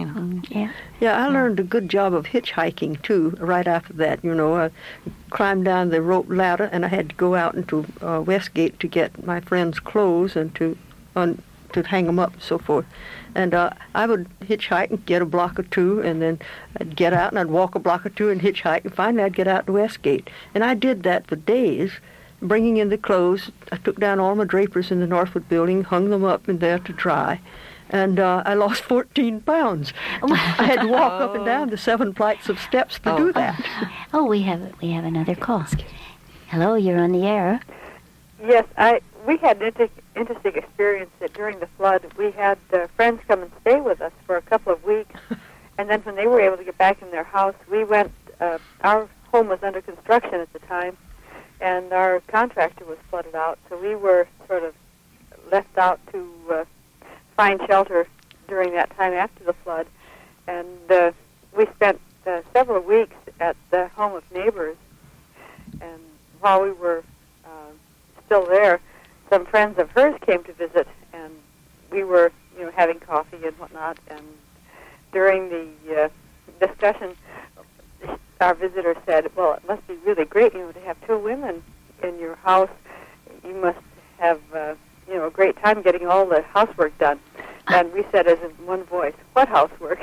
Yeah, I learned a good job of hitchhiking, too, right after that. I climbed down the rope ladder, and I had to go out into Westgate to get my friends' clothes and to hang them up and so forth. And I would hitchhike and get a block or two, and then I'd get out and I'd walk a block or two and hitchhike, and finally I'd get out to Westgate. And I did that for days, bringing in the clothes. I took down all my drapers in the Northwood building, hung them up in there to dry, and I lost 14 pounds. I had to walk up and down the 7 flights of steps to do that. Oh, we have another call. Hello, you're on the air. Yes, we had an interesting experience that during the flood we had friends come and stay with us for a couple of weeks, and then when they were able to get back in their house, we went. Our home was under construction at the time, and our contractor was flooded out, so we were sort of left out to find shelter during that time after the flood, and we spent several weeks at the home of neighbors, and while we were still there, some friends of hers came to visit, and we were, having coffee and whatnot. And during the discussion, our visitor said, "Well, it must be really great, to have 2 women in your house. You must have, a great time getting all the housework done." And we said, as in one voice, "What housework?"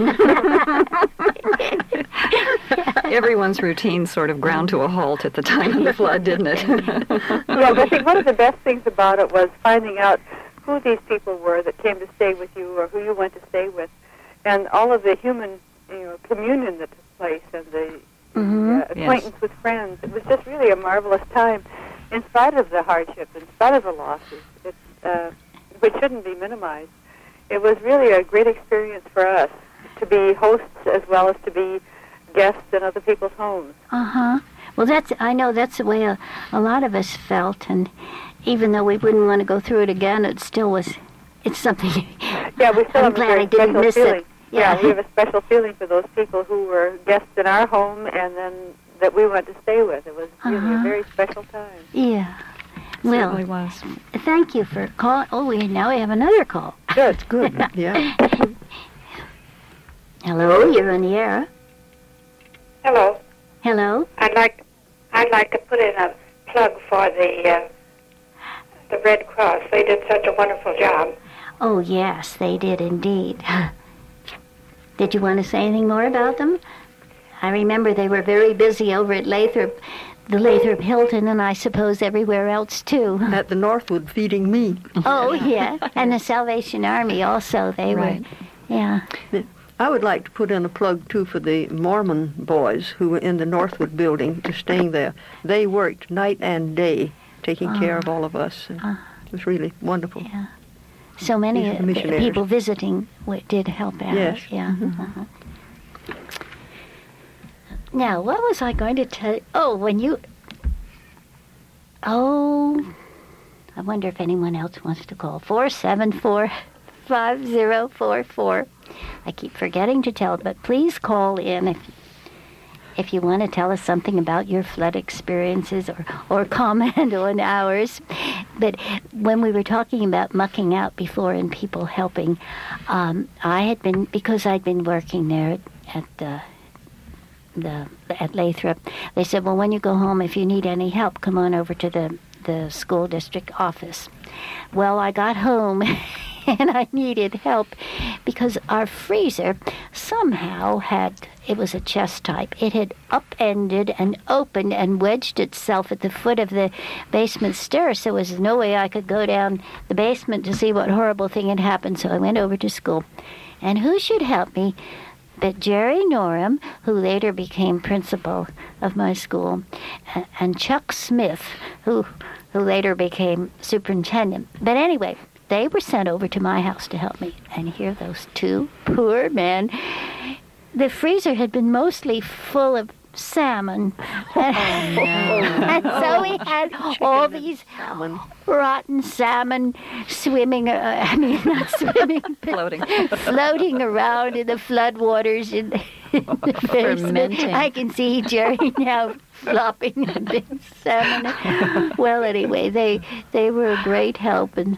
Everyone's routine sort of ground to a halt at the time of the flood, didn't it? Yeah, but I think one of the best things about it was finding out who these people were that came to stay with you, or who you went to stay with, and all of the human, communion that took place, and the acquaintance with friends. It was just really a marvelous time, in spite of the hardships, in spite of the losses, which shouldn't be minimized. It was really a great experience for us to be hosts as well as to be guests in other people's homes. Well, I know that's the way a lot of us felt, and even though we wouldn't want to go through it again, it's something. Yeah, we still have a very special feeling. Yeah, we have a special feeling for those people who were guests in our home and then that we went to stay with. It was really a very special time. Yeah. Well, it was. Thank you for calling. Oh, now we have another call. Good. Yeah. Hello, you're on the air. Hello. Hello. I'd like to put in a plug for the Red Cross. They did such a wonderful job. Oh yes, they did indeed. Did you want to say anything more about them? I remember they were very busy over at Lathrop, the Lathrop Hilton, and I suppose everywhere else too. At the Northwood feeding meat. Oh yeah, and the Salvation Army also. They were, yeah. I would like to put in a plug, too, for the Mormon boys who were in the Northwood building, staying there. They worked night and day, taking care of all of us. It was really wonderful. Yeah. So many people visiting did help out. Yes. Yeah. Now, what was I going to tell you? I wonder if anyone else wants to call. 474-5044. I keep forgetting to tell, but please call in if you want to tell us something about your flood experiences or comment on ours. But when we were talking about mucking out before and people helping, because I'd been working there at Lathrop, they said, well, when you go home, if you need any help, come on over to the the school district office. Well, I got home and I needed help because our freezer somehow it was a chest type. It had upended and opened and wedged itself at the foot of the basement stairs, so there was no way I could go down the basement to see what horrible thing had happened. So I went over to school. And who should help me but Jerry Norham, who later became principal of my school, and Chuck Smith, who later became superintendent. But anyway, they were sent over to my house to help me. And here those two poor men. The freezer had been mostly full of salmon. And so we had all these rotten salmon swimming, not swimming, floating around in the floodwaters in the basement. I can see Jerry now flopping a big salmon. Well, anyway, they were a great help, and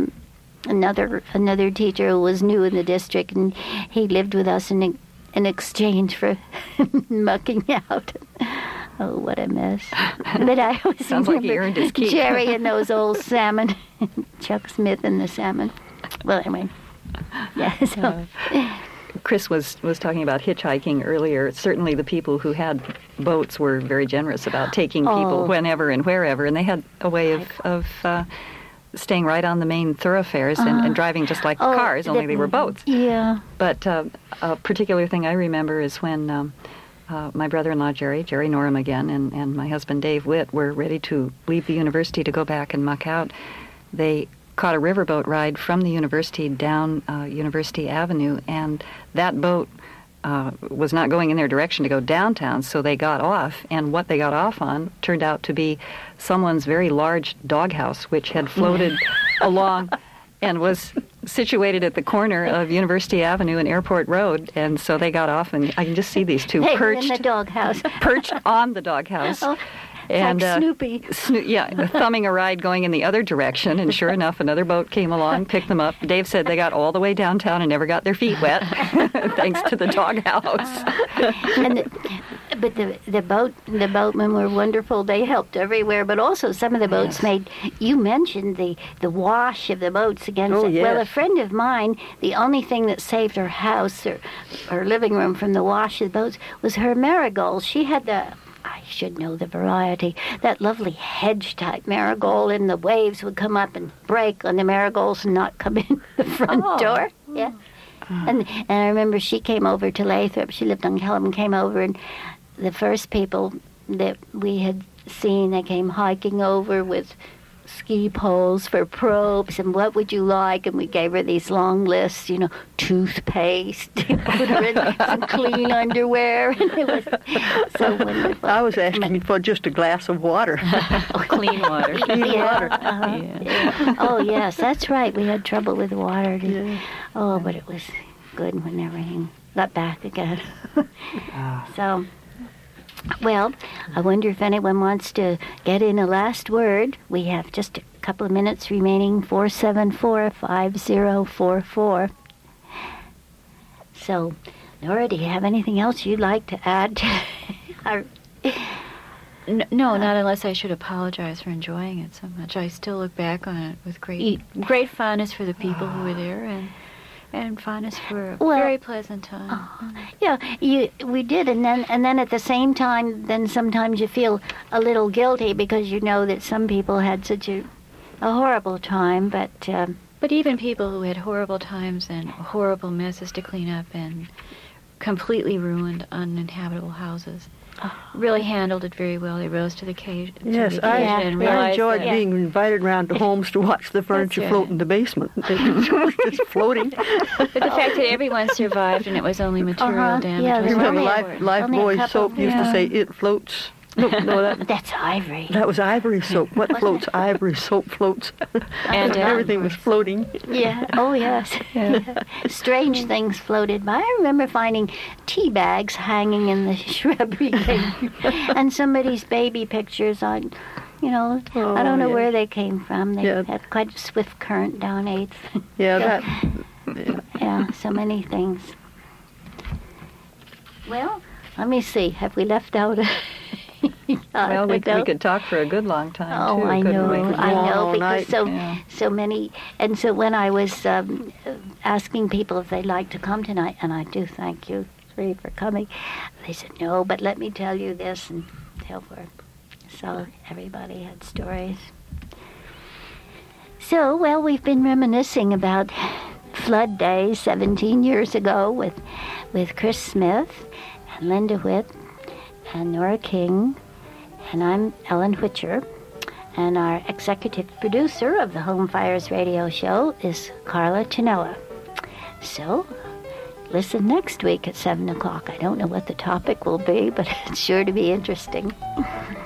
another teacher who was new in the district, and he lived with us in exchange for mucking out. Oh, what a mess. But I always Sounds like he earned his keep. Jerry and those old salmon, Chuck Smith and the salmon. Well, anyway. Yeah, so. Chris was talking about hitchhiking earlier. Certainly the people who had boats were very generous about taking people whenever and wherever, and they had a way of staying right on the main thoroughfares and driving just like cars, only they were boats. Yeah. But a particular thing I remember is when my brother-in-law, Jerry Norham again, and my husband, Dave Witt, were ready to leave the university to go back and muck out. They caught a riverboat ride from the university down University Avenue, and that boat was not going in their direction to go downtown, so they got off, and what they got off on turned out to be someone's very large doghouse, which had floated along and was situated at the corner of University Avenue and Airport Road, and so they got off, and I can just see these two perched in the doghouse. Perched on the doghouse. And like Snoopy. Thumbing a ride going in the other direction, and sure enough, another boat came along, picked them up. Dave said they got all the way downtown and never got their feet wet, thanks to the doghouse. But the boatmen were wonderful. They helped everywhere, but also some of the boats made. You mentioned the wash of the boats against. Oh, yes. Well, a friend of mine, the only thing that saved her house or her living room from the wash of the boats was her marigold. She had I should know the variety. That lovely hedge-type marigold, and the waves would come up and break on the marigolds and not come in the front door. Yeah. And I remember she came over to Lathrop. She lived on Kellam, came over, and the first people that we had seen, they came hiking over with ski poles for probes, and what would you like? And we gave her these long lists, toothpaste, put her in some clean underwear, and it was so wonderful. I was asking for just a glass of water. Clean water. Water. Yeah. Oh, yes, that's right. We had trouble with water. Oh, but it was good when everything got back again. So... Well, I wonder if anyone wants to get in a last word. We have just a couple of minutes remaining, 474-5044. So, Nora, do you have anything else you'd like to add to No, not unless I should apologize for enjoying it so much. I still look back on it with great fondness for the people who were there, and fondness for a very pleasant time. We did, and then at the same time, then sometimes you feel a little guilty because you know that some people had such a horrible time, but even people who had horrible times and horrible messes to clean up and completely ruined uninhabitable houses really handled it very well. They rose to the occasion. Yes, I enjoyed being invited around to homes to watch the furniture float in the basement. It was just floating. But the fact that everyone survived and it was only material damage. Yeah, was remember very Lifebuoy soap used to say, "It floats." No, that's ivory. That was ivory soap. What floats? Ivory soap floats. And everything was floating. Yeah. Oh, yes. Yeah. Strange things floated by. I remember finding tea bags hanging in the shrubbery and somebody's baby pictures on, I don't know where they came from. They had quite a swift current down 8th. Yeah, so many things. Well, let me see. Have we left out Well, we could talk for a good long time, too. I know, because Yeah. so many. And so when I was asking people if they'd like to come tonight, and I do thank you three for coming, they said, no, but let me tell you this, and so forth. So everybody had stories. So, well, we've been reminiscing about flood days 17 years ago with Chris Smith and Linda Witt and Nora King, and I'm Ellen Whitcher, and our executive producer of the Home Fires Radio Show is Carla Tinella. So, listen next week at 7 o'clock. I don't know what the topic will be, but it's sure to be interesting.